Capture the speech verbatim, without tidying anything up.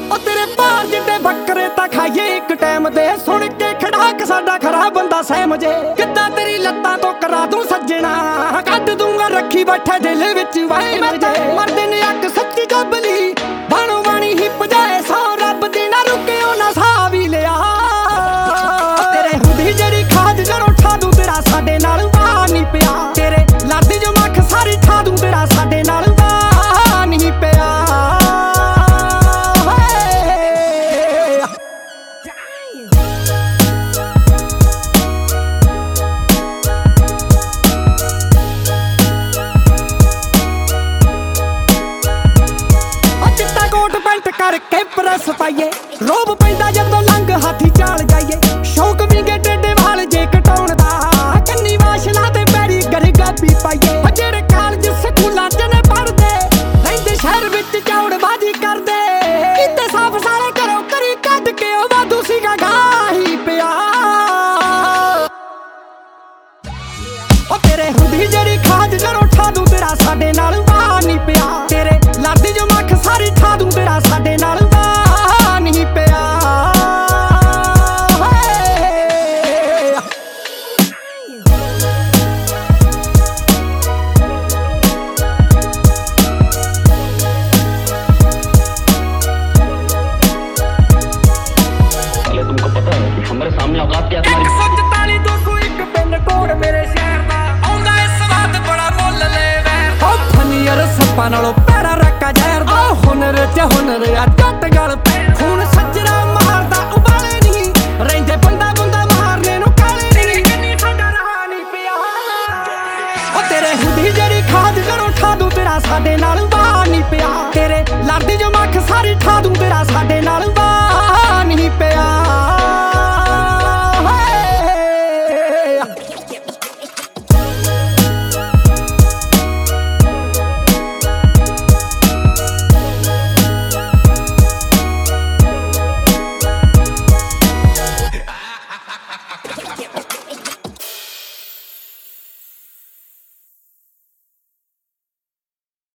ਉਹ ਤੇਰੇ ਭਾਰ ਜਿੱਡੇ ਬੱਕਰੇ ਤਾਂ ਖਾਈਏ ਇੱਕ ਟਾਈਮ ਦੇ। ਸੁਣ ਕੇ ਖੜਾਕ ਸਾਡਾ ਖਰਾ ਬੰਦਾ ਸਹਿਮ ਜੇ। ਕਿੱਦਾਂ ਤੇਰੀ ਲੱਤਾਂ ਤੋਂ ਕਰਾ ਦੂੰ ਸੱਜਣਾ, ਕੱਢ ਦੂੰਗਾ ਰੱਖੀ ਬੈਠਾ ਦਿਲ ਵਿੱਚ ਵਾਏ ਮਰਦੇ ਮਰਦੇ ਨੇ ਅੱਗ ਸੱਚੀ ਜੱਬਲੀ। ਬਾਣੋ ਬਾਣੀ ਹੀ ਪਜਾਏ ਸੌ ਰੱਬ ਦੀ ਨਾ ਰੁਕਿਓ ਨਾ ਸਾਹ ਵੀ ਲਿਆ। ਤੇਰੇ ਹੁੰਦੀ ਜਿਹੜੀ ਖਾਦ ਜੜੋਂ ਠਾ ਦੂੰ ਤੇਰਾ ਸਾਡੇ ਨਾਲ ਵਾਹ ਨਹੀਂ ਪਿਆ। ਤੇਰੇ ਲਾਦੀ ਜੋ ਮੱਖ ਸਾਰੀ ਠਾ ਦੂੰ ਤੇਰਾ ਸਾਡੇ ਨਾਲ ਵਾਹ ਨਹੀਂ ਪਿਆ। ਕਰਕੇ ਪ੍ਰੈਸ ਪਾਈਏ ਰੋਬ ਪੈਂਦਾ ਜਦੋਂ ਲੰਘ ਹਾਥੀ ਚਾਲ ਜਾਈਏ। ਸ਼ੌਕ ਵੀ ਗੇ ਟੇਡੇ ਵਾਲ ਜੇ ਕਟਾਉਣ ਦਾ, ਕੰਨੀ ਵਾਸ਼ਲਾ ਤੇ ਪੈਰੀ ਗਰਗਾਬੀ ਪਾਈਏ। ਜਿਹੜੇ ਕਾਲਜ ਸਕੂਲਾਂ ਚ ਨੇ ਪੜਦੇ ਰਹਿੰਦੇ ਸ਼ਹਿਰ ਵਿੱਚ ਚੌੜਬਾਜੀ ਕਰਦੇ। ਕਿਤੇ ਸਾਫ ਸਾਰੇ ਘਰੋਂ ਕਰੀ ਕੱਢ ਕੇ ਉਹ ਵਾਧੂ ਸੀਗਾ ਗਾਹੀ ਪਿਆ। ਉਹ ਤੇਰੇ ਹੁੰਦੀ ਜਿਹੜੀ ਖਾਦ ਜੜੋਂ ਠਾ ਦੂੰ ਤੇਰਾ ਸਾਡੇ ਨਾਲ ਵਾਹ ਨਹੀਂ ਪਿਆ। ਤੇਰੇ ਲਾਦੀ ਜੋ ਮੱਖ ਸਾਰੀ ਠਾ ਦੂੰ ਤੇਰਾ ਸਾਡੇ ਨਾਲ ਵਾਹ ਨਹੀਂ ਪਿਆ। तुमको पता है कि हमारे सामने औकात क्या है? एक सौ चौताली दो सौ एक पिन कोड मेरे शहर दा आउंदा इस स्वाद बड़ा मुੱਲ ले वैर। ओ फनीर सप्पां नालों पैरा रक्का जहर दा। हुनर च हुनर आ जट गल पे खून सज्जरा मारदा उबाले नहीं रहिंदे बंदा बंदा मारने नूं काले नहीं। किन्नी साडा रहा नहीं पिया। ओ तेरे हुंदी जेड़ी खाद जड़ों ठा दूं तेरा साडे नाल वाह नहीं पिया। तेरे